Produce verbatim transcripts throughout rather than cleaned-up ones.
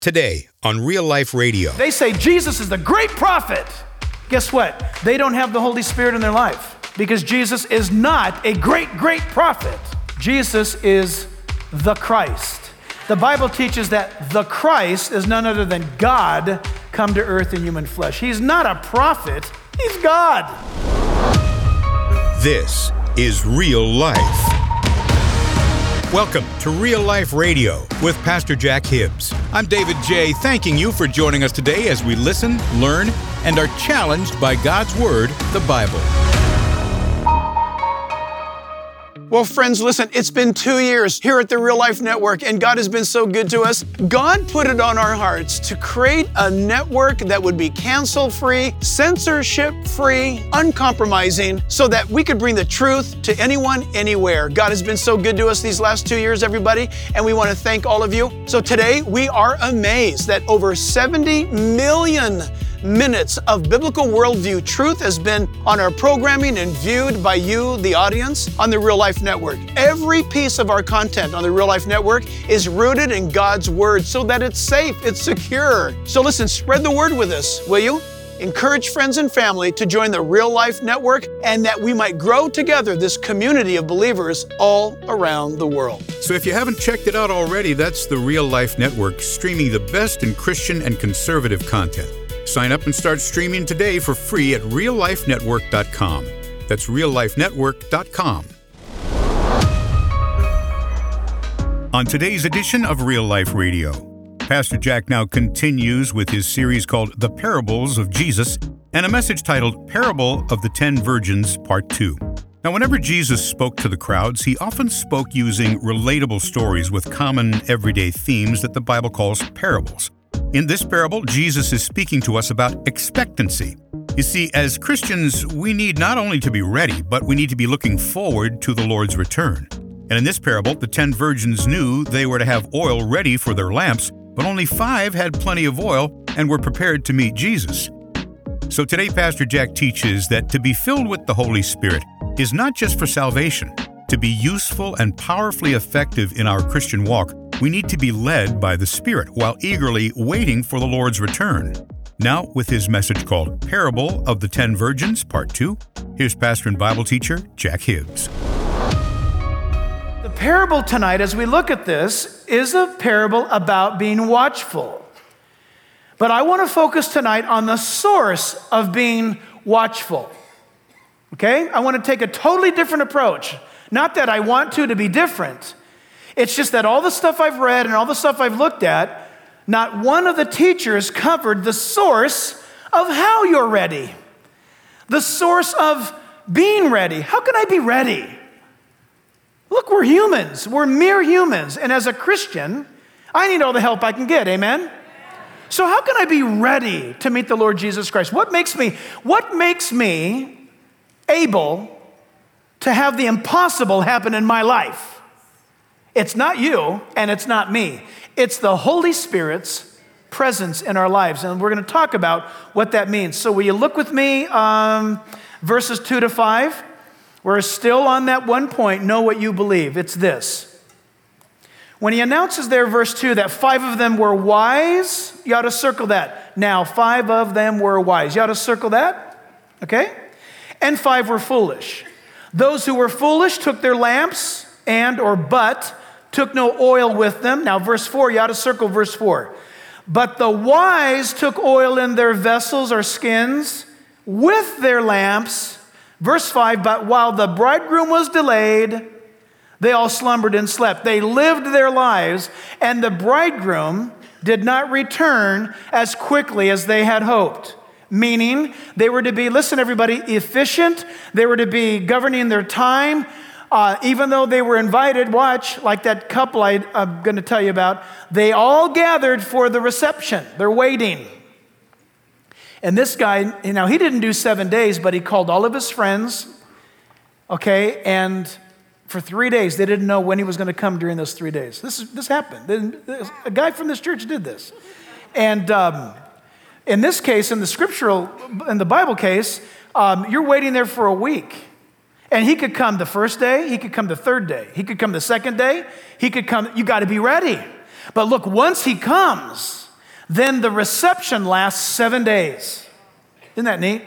Today on Real Life Radio. They say Jesus is the great prophet. Guess what? They don't have the Holy Spirit in their life because Jesus is not a great, great prophet. Jesus is the Christ. The Bible teaches that the Christ is none other than God come to earth in human flesh. He's not a prophet, he's God. This is Real Life. Welcome to Real Life Radio with Pastor Jack Hibbs. I'm David J., thanking you for joining us today as we listen, learn, and are challenged by God's Word, the Bible. Well, friends, listen, it's been two years here at the Real Life Network, and God has been so good to us. God put it on our hearts to create a network that would be cancel-free, censorship-free, uncompromising, so that we could bring the truth to anyone, anywhere. God has been so good to us these last two years, everybody, and we want to thank all of you. So today, we are amazed that over seventy million minutes of biblical worldview truth has been on our programming and viewed by you, the audience, on the Real Life Network. Every piece of our content on the Real Life Network is rooted in God's Word so that it's safe, it's secure. So listen, spread the word with us, will you? Encourage friends and family to join the Real Life Network and that we might grow together this community of believers all around the world. So if you haven't checked it out already, that's the Real Life Network, streaming the best in Christian and conservative content. Sign up and start streaming today for free at real life network dot com. That's real life network dot com. On today's edition of Real Life Radio, Pastor Jack now continues with his series called The Parables of Jesus and a message titled Parable of the Ten Virgins, Part two. Now, whenever Jesus spoke to the crowds, he often spoke using relatable stories with common everyday themes that the Bible calls parables. In this parable, Jesus is speaking to us about expectancy. You see, as Christians, we need not only to be ready, but we need to be looking forward to the Lord's return. And in this parable, the ten virgins knew they were to have oil ready for their lamps, but only five had plenty of oil and were prepared to meet Jesus. So today, Pastor Jack teaches that to be filled with the Holy Spirit is not just for salvation. To be useful and powerfully effective in our Christian walk, we need to be led by the Spirit while eagerly waiting for the Lord's return. Now, with his message called Parable of the Ten Virgins, Part two, here's pastor and Bible teacher Jack Hibbs. The parable tonight, as we look at this, is a parable about being watchful. But I want to focus tonight on the source of being watchful. Okay? I want to take a totally different approach. Not that I want to to be different. It's just that all the stuff I've read and all the stuff I've looked at, not one of the teachers covered the source of how you're ready. The source of being ready. How can I be ready? Look, we're humans. We're mere humans. And as a Christian, I need all the help I can get. Amen? So how can I be ready to meet the Lord Jesus Christ? What makes me, what makes me able to have the impossible happen in my life? It's not you, and it's not me. It's the Holy Spirit's presence in our lives, and we're going to talk about what that means. So will you look with me, um, verses two to five? We're still on that one point, know what you believe. It's this. When he announces there, verse two, that five of them were wise, you ought to circle that. Now, five of them were wise. You ought to circle that, okay? And five were foolish. Those who were foolish took their lamps and or but took no oil with them. Now, verse four, you ought to circle verse four. But the wise took oil in their vessels or skins with their lamps. Verse five, but while the bridegroom was delayed, they all slumbered and slept. They lived their lives, and the bridegroom did not return as quickly as they had hoped. Meaning, they were to be, listen everybody, efficient. They were to be governing their time. Uh, even though they were invited, watch, like that couple I, I'm going to tell you about, they all gathered for the reception. They're waiting. And this guy, you know, he didn't do seven days, but he called all of his friends, okay, and for three days, they didn't know when he was going to come during those three days. This is, this happened. A guy from this church did this. And um, in this case, in the scriptural, in the Bible case, um, you're waiting there for a week. And he could come the first day, he could come the third day, he could come the second day, he could come, you got to be ready. But look, once he comes, Then the reception lasts seven days. Isn't that neat?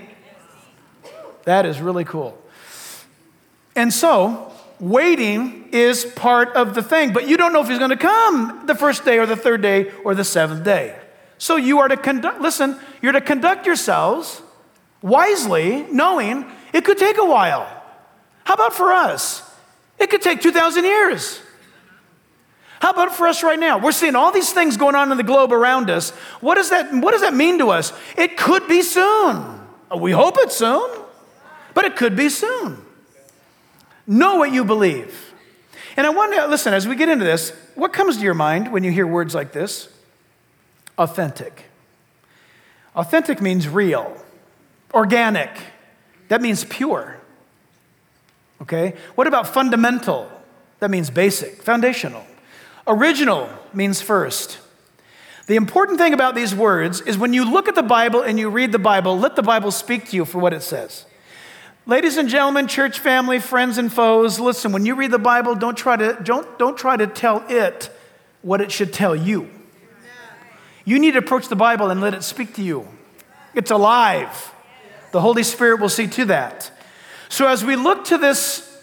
That is really cool. And so, waiting is part of the thing, but you don't know if he's going to come the first day or the third day or the seventh day. So you are to conduct, listen, you're to conduct yourselves wisely, knowing it could take a while. How about for us? It could take two thousand years. How about for us right now? We're seeing all these things going on in the globe around us. What does that, what does that mean to us? It could be soon. We hope it's soon, but it could be soon. Know what you believe. And I want to, listen, as we get into this, what comes to your mind when you hear words like this? Authentic. Authentic means real, organic. That means pure. Okay? What about fundamental? That means basic, foundational. Original means first. The important thing about these words is when you look at the Bible and you read the Bible, let the Bible speak to you for what it says. Ladies and gentlemen, church family, friends and foes, listen, when you read the Bible, don't try to, don't, don't try to tell it what it should tell you. You need to approach the Bible and let it speak to you. It's alive. The Holy Spirit will see to that. So as we look to this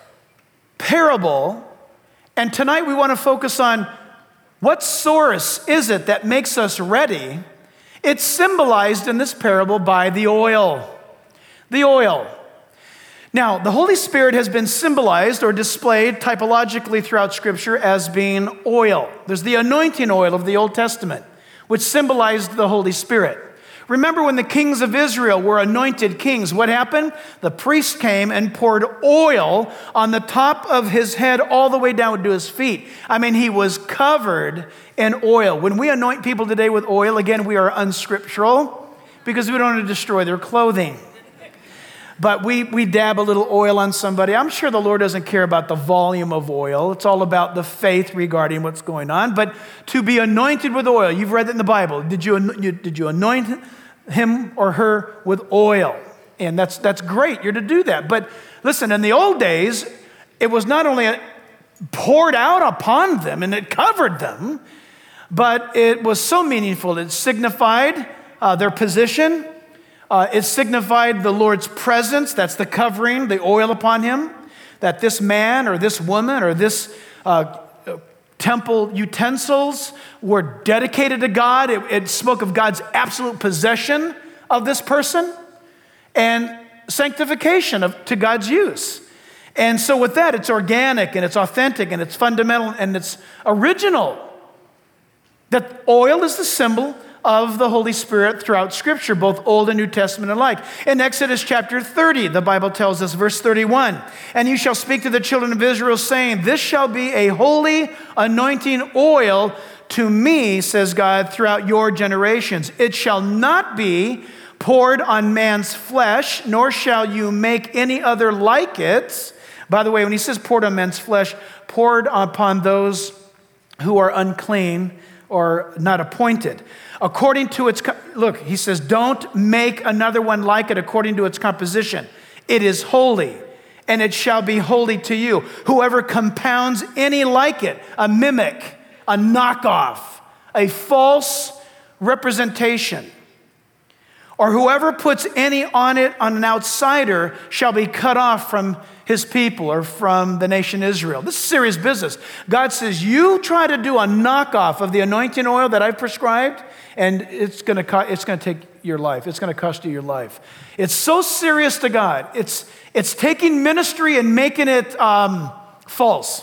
parable, and tonight we want to focus on what source is it that makes us ready. It's symbolized in this parable by the oil. The oil. Now, the Holy Spirit has been symbolized or displayed typologically throughout Scripture as being oil. There's the anointing oil of the Old Testament, which symbolized the Holy Spirit. Remember when the kings of Israel were anointed kings, what happened? The priest came and poured oil on the top of his head all the way down to his feet. I mean, he was covered in oil. When we anoint people today with oil, again, we are unscriptural because we don't want to destroy their clothing. But we, we dab a little oil on somebody. I'm sure the Lord doesn't care about the volume of oil. It's all about the faith regarding what's going on. But to be anointed with oil, you've read it in the Bible. Did you, you, did you anoint him or her with oil? And that's, that's great. You're to do that. But listen, in the old days, it was not only poured out upon them and it covered them, but it was so meaningful. It signified uh, their position. Uh, it signified the Lord's presence. That's the covering, the oil upon him. That this man or this woman or this uh, temple utensils were dedicated to God. It, it spoke of God's absolute possession of this person and sanctification of, to God's use. And so with that, it's organic and it's authentic and it's fundamental and it's original. That oil is the symbol of the Holy Spirit throughout Scripture, both Old and New Testament alike. In Exodus chapter thirty, the Bible tells us, verse thirty-one, "And you shall speak to the children of Israel, saying, this shall be a holy anointing oil to me, says God, throughout your generations. It shall not be poured on man's flesh, nor shall you make any other like it." By the way, when he says poured on men's flesh, poured upon those who are unclean or not appointed. According to its, look, he says, don't make another one like it according to its composition. It is holy, and it shall be holy to you. Whoever compounds any like it, a mimic, a knockoff, a false representation, or whoever puts any on it on an outsider shall be cut off from his people or from the nation Israel. This is serious business. God says, you try to do a knockoff of the anointing oil that I've prescribed, and it's going to co- it's going to take your life. It's going to cost you your life. It's so serious to God. It's it's taking ministry and making it um, false.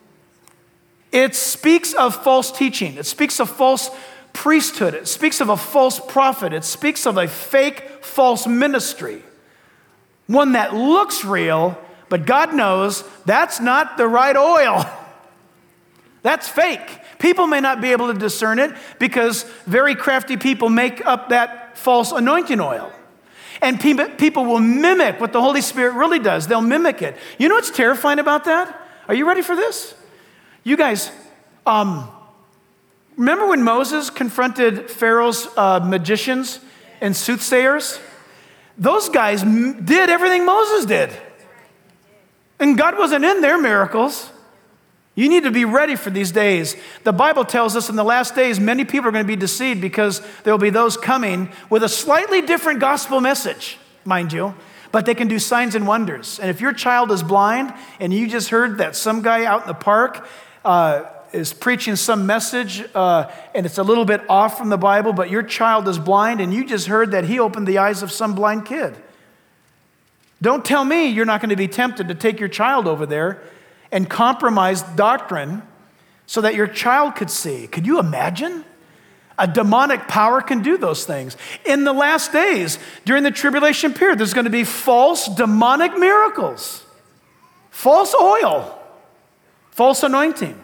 It speaks of false teaching. It speaks of false priesthood. It speaks of a false prophet. It speaks of a fake false ministry. One that looks real, but God knows that's not the right oil. That's fake. People may not be able to discern it because very crafty people make up that false anointing oil. And pe- people will mimic what the Holy Spirit really does. They'll mimic it. You know what's terrifying about that? Are you ready for this? You guys, um, remember when Moses confronted Pharaoh's uh, magicians and soothsayers? Those guys m- did everything Moses did. And God wasn't in their miracles. You need to be ready for these days. The Bible tells us in the last days, many people are going to be deceived because there will be those coming with a slightly different gospel message, mind you, but they can do signs and wonders. And if your child is blind and you just heard that some guy out in the park uh, is preaching some message uh, and it's a little bit off from the Bible, but your child is blind and you just heard that he opened the eyes of some blind kid. Don't tell me you're not going to be tempted to take your child over there and compromise doctrine so that your child could see. Could you imagine? A demonic power can do those things. In the last days, during the tribulation period, there's going to be false demonic miracles, false oil, false anointing.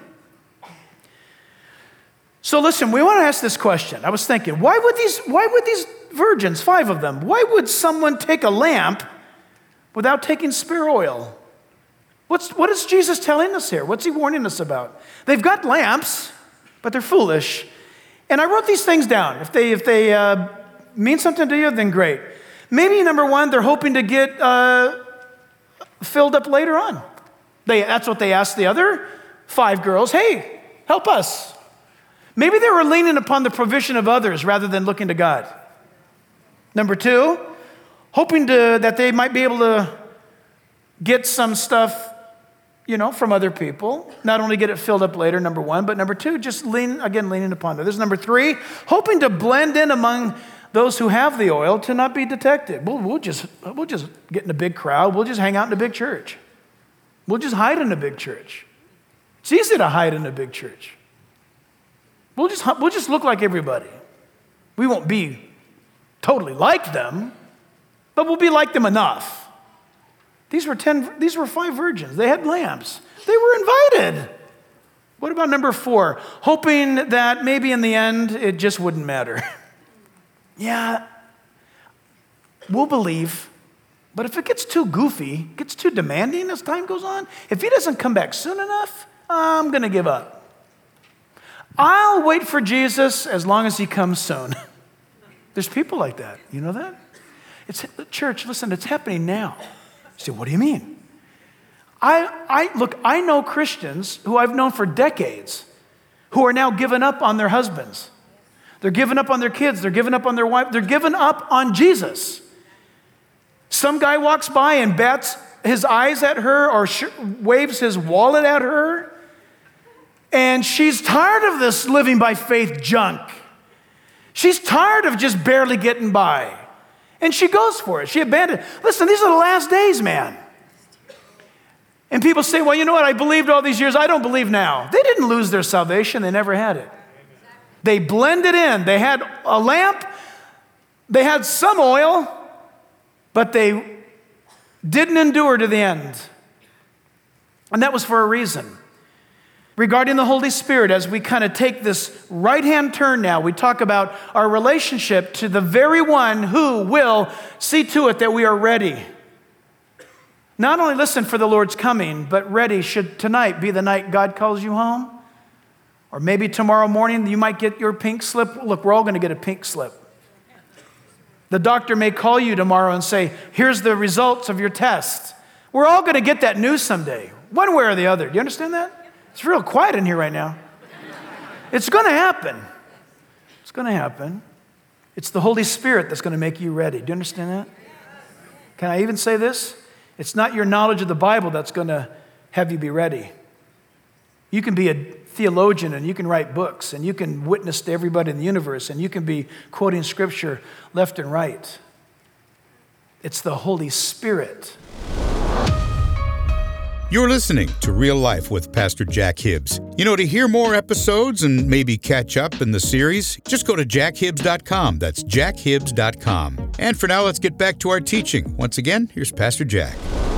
So listen, we want to ask this question. I was thinking, why would these, why would these virgins, five of them, why would someone take a lamp without taking spare oil? What's, what is Jesus telling us here? What's he warning us about? They've got lamps, but they're foolish. And I wrote these things down. If they, if they uh, mean something to you, then great. Maybe, number one, they're hoping to get uh, filled up later on. They, that's what they asked the other five girls. Hey, help us. Maybe they were leaning upon the provision of others rather than looking to God. Number two, hoping to, that they might be able to get some stuff, you know, from other people. Not only get it filled up later, number one, but number two, just lean, again, leaning upon others. Number three, hoping to blend in among those who have the oil to not be detected. We'll, we'll just we'll just get in a big crowd. We'll just hang out in a big church. We'll just hide in a big church. It's easy to hide in a big church. We'll just we'll just look like everybody. We won't be totally like them, but we'll be like them enough. These were ten. These were five virgins. They had lamps. They were invited. What about number four? Hoping that maybe in the end it just wouldn't matter. Yeah, we'll believe, but if it gets too goofy, gets too demanding as time goes on, if he doesn't come back soon enough, I'm going to give up. I'll wait for Jesus as long as he comes soon. There's people like that. You know that? It's church, listen, it's happening now. You say, what do you mean? I, I look, I know Christians who I've known for decades who are now giving up on their husbands. They're giving up on their kids. They're giving up on their wife. They're giving up on Jesus. Some guy walks by and bats his eyes at her or sh- waves his wallet at her. And she's tired of this living by faith junk. She's tired of just barely getting by. And she goes for it. She abandoned. Listen, these are the last days, man. And people say, well, you know what? I believed all these years. I don't believe now. They didn't lose their salvation. They never had it. They blended in. They had a lamp. They had some oil, but they didn't endure to the end. And that was for a reason. Regarding the Holy Spirit, as we kind of take this right-hand turn now, we talk about our relationship to the very one who will see to it that we are ready. Not only listen for the Lord's coming, but ready should tonight be the night God calls you home. Or maybe tomorrow morning you might get your pink slip. Look, we're all going to get a pink slip. The doctor may call you tomorrow and say, here's the results of your test. We're all going to get that news someday, one way or the other. Do you understand that? It's real quiet in here right now. It's going to happen. It's going to happen. It's the Holy Spirit that's going to make you ready. Do you understand that? Can I even say this? It's not your knowledge of the Bible that's going to have you be ready. You can be a theologian and you can write books and you can witness to everybody in the universe and you can be quoting scripture left and right. It's the Holy Spirit. You're listening to Real Life with Pastor Jack Hibbs. You know, to hear more episodes and maybe catch up in the series, just go to jack hibbs dot com. That's jack hibbs dot com. And for now, let's get back to our teaching. Once again, here's Pastor Jack.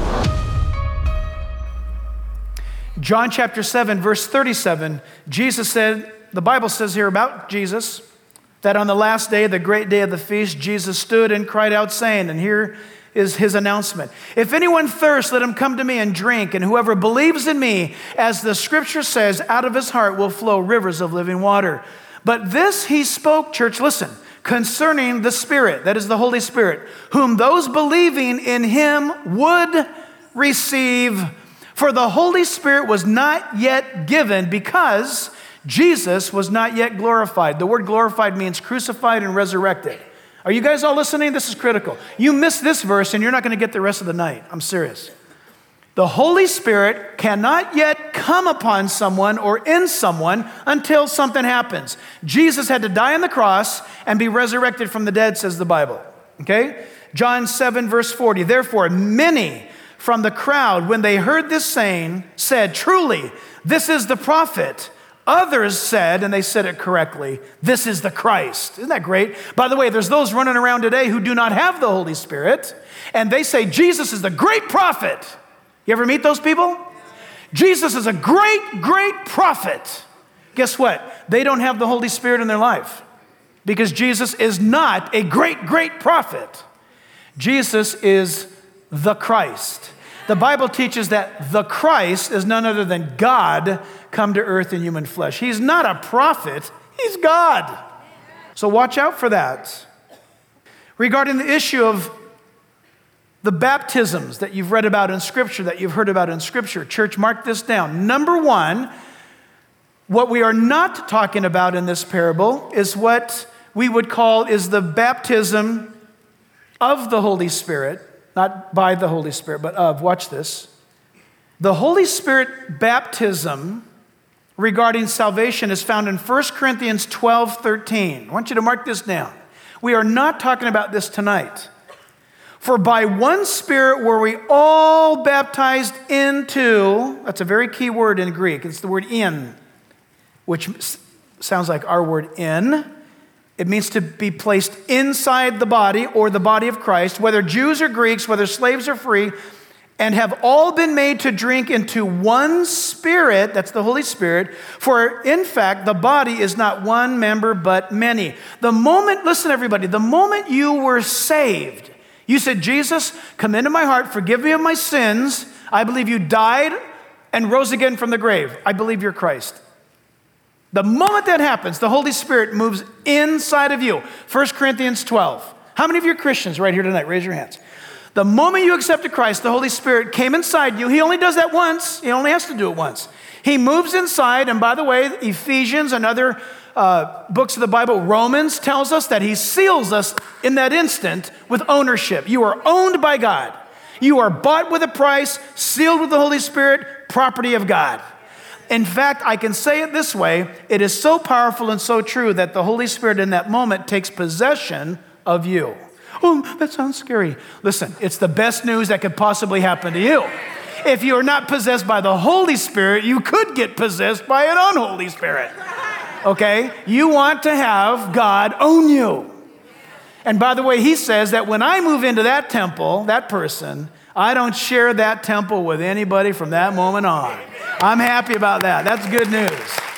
John chapter seven, verse thirty-seven, Jesus said, the Bible says here about Jesus, that on the last day, the great day of the feast, Jesus stood and cried out saying, and here is his announcement. If anyone thirsts, let him come to me and drink. And whoever believes in me, as the scripture says, out of his heart will flow rivers of living water. But this he spoke, church, listen, concerning the Spirit, that is the Holy Spirit, whom those believing in him would receive. For the Holy Spirit was not yet given because Jesus was not yet glorified. The word glorified means crucified and resurrected. Are you guys all listening? This is critical. You miss this verse and you're not going to get the rest of the night. I'm serious. The Holy Spirit cannot yet come upon someone or in someone until something happens. Jesus had to die on the cross and be resurrected from the dead, says the Bible. Okay? John seven, verse forty. Therefore, many from the crowd, when they heard this saying, said, truly, this is the prophet. Others said, and they said it correctly, this is the Christ. Isn't that great? By the way, there's those running around today who do not have the Holy Spirit, and they say Jesus is the great prophet. You ever meet those people? Jesus is a great, great prophet. Guess what? They don't have the Holy Spirit in their life because Jesus is not a great, great prophet. Jesus is the Christ. The Bible teaches that the Christ is none other than God come to earth in human flesh. He's not a prophet, he's God. So watch out for that. Regarding the issue of the baptisms that you've read about in Scripture, that you've heard about in Scripture, church, mark this down. Number one, what we are not talking about in this parable is what we would call is the baptism of the Holy Spirit. Not by the Holy Spirit, but of. Watch this. The Holy Spirit baptism regarding salvation is found in First Corinthians twelve thirteen. I want you to mark this down. We are not talking about this tonight. For by one Spirit were we all baptized into, that's a very key word in Greek. It's the word in, which sounds like our word in. It means to be placed inside the body or the body of Christ, whether Jews or Greeks, whether slaves or free, and have all been made to drink into one Spirit, that's the Holy Spirit, for in fact, the body is not one member, but many. The moment, listen everybody, the moment you were saved, you said, Jesus, come into my heart, forgive me of my sins. I believe you died and rose again from the grave. I believe you're Christ. The moment that happens, the Holy Spirit moves inside of you. First Corinthians twelve. How many of you are Christians right here tonight? Raise your hands. The moment you accepted Christ, the Holy Spirit came inside you. He only does that once. He only has to do it once. He moves inside, and by the way, Ephesians and other uh, books of the Bible, Romans tells us that he seals us in that instant with ownership. You are owned by God. You are bought with a price, sealed with the Holy Spirit, property of God. In fact, I can say it this way, it is so powerful and so true that the Holy Spirit in that moment takes possession of you. Oh, that sounds scary. Listen, it's the best news that could possibly happen to you. If you are not possessed by the Holy Spirit, you could get possessed by an unholy spirit. Okay? You want to have God own you. And by the way, he says that when I move into that temple, that person, I don't share that temple with anybody from that moment on. I'm happy about that. That's good news.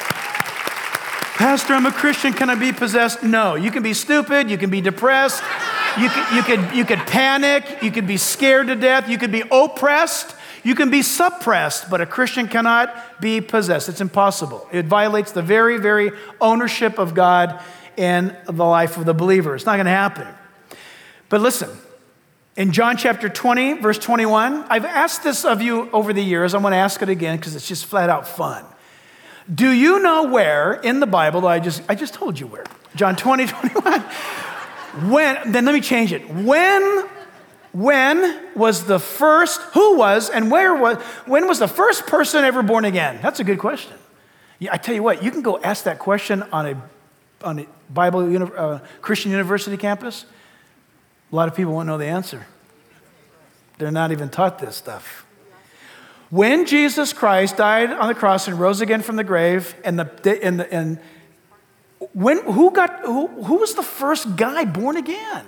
Pastor, I'm a Christian. Can I be possessed? No. You can be stupid. You can be depressed. You could, you could, you could panic. You could be scared to death. You could be oppressed. You can be suppressed. But a Christian cannot be possessed. It's impossible. It violates the very, very ownership of God in the life of the believer. It's not going to happen. But listen. In John chapter twenty, verse twenty-one, I've asked this of you over the years. I'm going to ask it again because it's just flat out fun. Do you know where in the Bible, I just I just told you where, John twenty, twenty-one, when, then let me change it. When, when was the first, who was and where was, when was the first person ever born again? That's a good question. Yeah, I tell you what, you can go ask that question on a, on a Bible, uh, Christian university campus. A lot of people won't know the answer. They're not even taught this stuff. When Jesus Christ died on the cross and rose again from the grave, and the and the, and when who got who who was the first guy born again?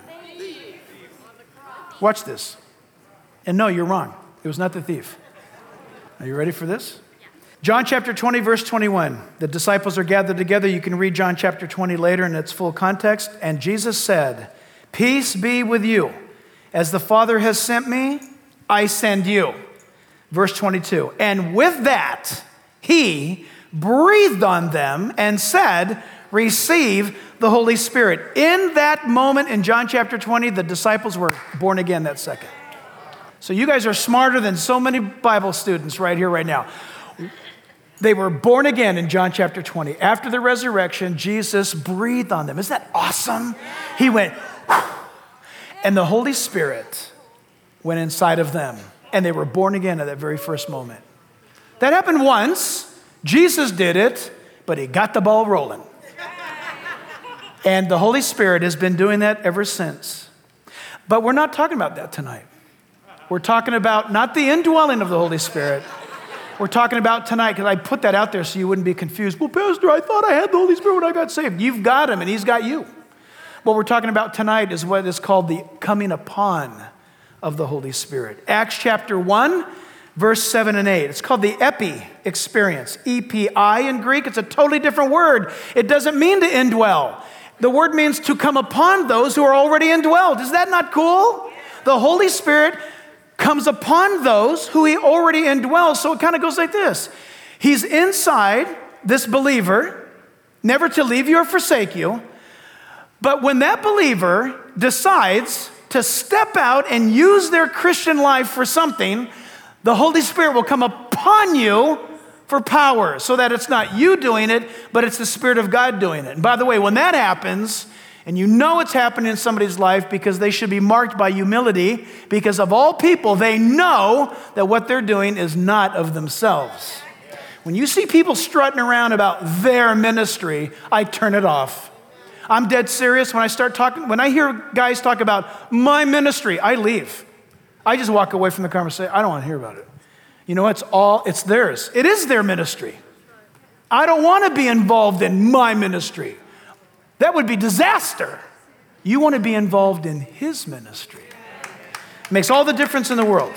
Watch this. And no, you're wrong. It was not the thief. Are you ready for this? John chapter twenty, verse twenty-one. The disciples are gathered together. You can read John chapter twenty later in its full context. And Jesus said, "Peace be with you. As the Father has sent me, I send you." Verse twenty-two. And with that, he breathed on them and said, "Receive the Holy Spirit." In that moment in John chapter twenty, the disciples were born again that second. So you guys are smarter than so many Bible students right here, right now. They were born again in John chapter twenty. After the resurrection, Jesus breathed on them. Isn't that awesome? He went, whew, and the Holy Spirit went inside of them, and they were born again at that very first moment. That happened once. Jesus did it, but he got the ball rolling. And the Holy Spirit has been doing that ever since. But we're not talking about that tonight. We're talking about not the indwelling of the Holy Spirit. We're talking about tonight, because I put that out there so you wouldn't be confused. Well, Pastor, I thought I had the Holy Spirit when I got saved. You've got him, and he's got you. What we're talking about tonight is what is called the coming upon of the Holy Spirit. Acts chapter one, verse seven and eight. It's called the epi experience. E P I in Greek. It's a totally different word. It doesn't mean to indwell. The word means to come upon those who are already indwelled. Is that not cool? The Holy Spirit comes upon those who he already indwells. So it kind of goes like this. He's inside this believer, never to leave you or forsake you. But when that believer decides to step out and use their Christian life for something, the Holy Spirit will come upon you for power, so that it's not you doing it, but it's the Spirit of God doing it. And by the way, when that happens, and you know it's happening in somebody's life, because they should be marked by humility, because of all people, they know that what they're doing is not of themselves. When you see people strutting around about their ministry, I turn it off. I'm dead serious. When I start talking, when I hear guys talk about my ministry, I leave. I just walk away from the conversation. I don't want to hear about it. You know, it's all, it's theirs. It is their ministry. I don't want to be involved in my ministry. That would be disaster. You want to be involved in his ministry. It makes all the difference in the world.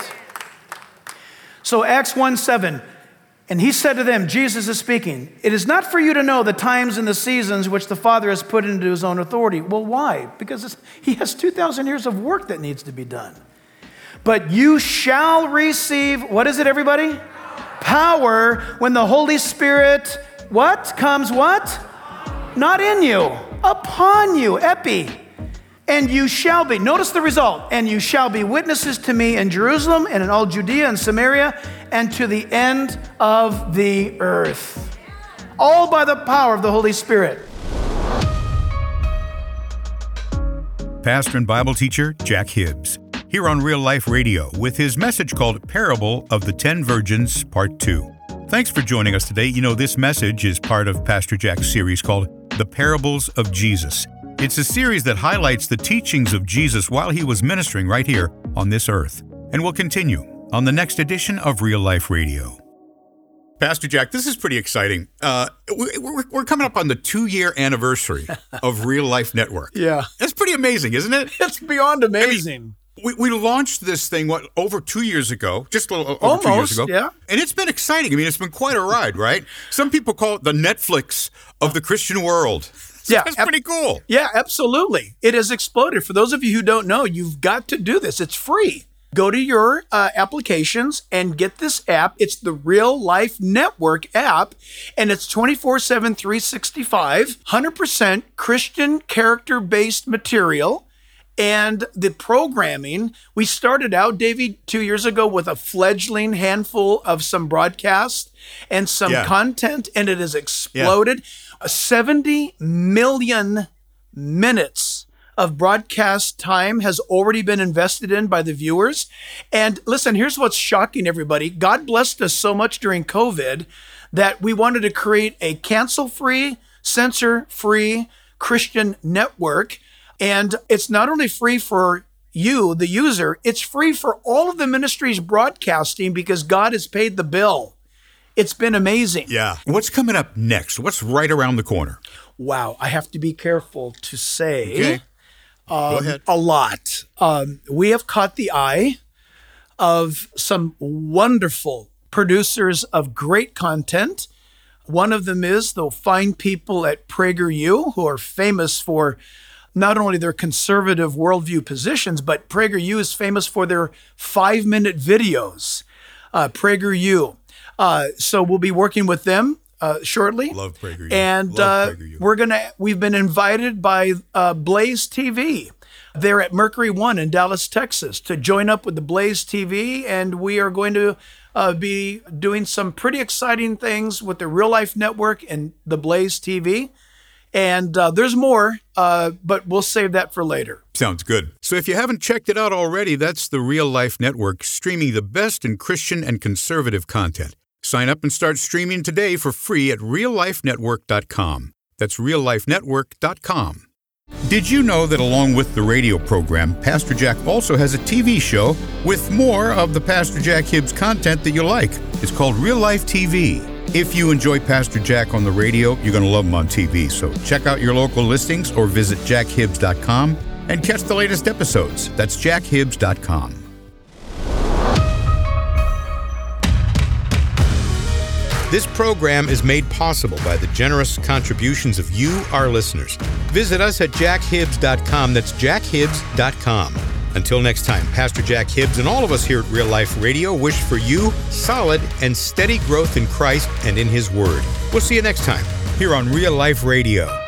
So Acts one seven, and he said to them, Jesus is speaking, it is not for you to know the times and the seasons which the Father has put into his own authority. Well, why? Because it's, he has two thousand years of work that needs to be done. But you shall receive, what is it, everybody? Power when the Holy Spirit, what? Comes what? Not in you, upon you, epi. And you shall be, notice the result, and you shall be witnesses to me in Jerusalem and in all Judea and Samaria and to the end of the earth. All by the power of the Holy Spirit. Pastor and Bible teacher Jack Hibbs, here on Real Life Radio with his message called Parable of the Ten Virgins, Part two. Thanks for joining us today. You know, this message is part of Pastor Jack's series called The Parables of Jesus. It's a series that highlights the teachings of Jesus while he was ministering right here on this earth. And we'll continue on the next edition of Real Life Radio. Pastor Jack, this is pretty exciting. Uh, we're, we're coming up on the two-year anniversary of Real Life Network. Yeah. That's pretty amazing, isn't it? It's beyond amazing. I mean, We, we launched this thing, what, over two years ago, just a little over Almost, two years ago. Yeah. And it's been exciting. I mean, it's been quite a ride, right? Some people call it the Netflix of the Christian world. Yeah. That's pretty cool. Yeah, absolutely. It has exploded. For those of you who don't know, you've got to do this. It's free. Go to your uh, applications and get this app. It's the Real Life Network app, and it's twenty-four seven, three sixty-five, one hundred percent Christian character-based material. And the programming, we started out, Davey, two years ago with a fledgling handful of some broadcasts and some yeah. content, and it has exploded. Yeah. seventy million minutes of broadcast time has already been invested in by the viewers. And listen, here's what's shocking, everybody. God blessed us so much during COVID that we wanted to create a cancel-free, censor-free Christian network. And it's not only free for you, the user, it's free for all of the ministries broadcasting because God has paid the bill. It's been amazing. Yeah. What's coming up next? What's right around the corner? Wow. I have to be careful to say okay. um, Go ahead. a lot. Um, we have caught the eye of some wonderful producers of great content. One of them is the fine people at PragerU who are famous for not only their conservative worldview positions, but PragerU is famous for their five-minute videos. Uh, PragerU. Uh, so we'll be working with them uh, shortly. Love PragerU. And Love uh, PragerU. we're gonna. We've been invited by uh, Blaze T V. there at Mercury One in Dallas, Texas, to join up with the Blaze T V. And we are going to uh, be doing some pretty exciting things with the Real Life Network and the Blaze T V. And uh, there's more, uh, but we'll save that for later. Sounds good. So if you haven't checked it out already, that's the Real Life Network, streaming the best in Christian and conservative content. Sign up and start streaming today for free at real life network dot com. That's real life network dot com. Did you know that along with the radio program, Pastor Jack also has a T V show with more of the Pastor Jack Hibbs content that you like? It's called Real Life T V. If you enjoy Pastor Jack on the radio, you're going to love him on T V. So check out your local listings or visit jack hibbs dot com and catch the latest episodes. That's jack hibbs dot com. This program is made possible by the generous contributions of you, our listeners. Visit us at jack hibbs dot com. That's jack hibbs dot com. Until next time, Pastor Jack Hibbs and all of us here at Real Life Radio wish for you solid and steady growth in Christ and in His Word. We'll see you next time here on Real Life Radio.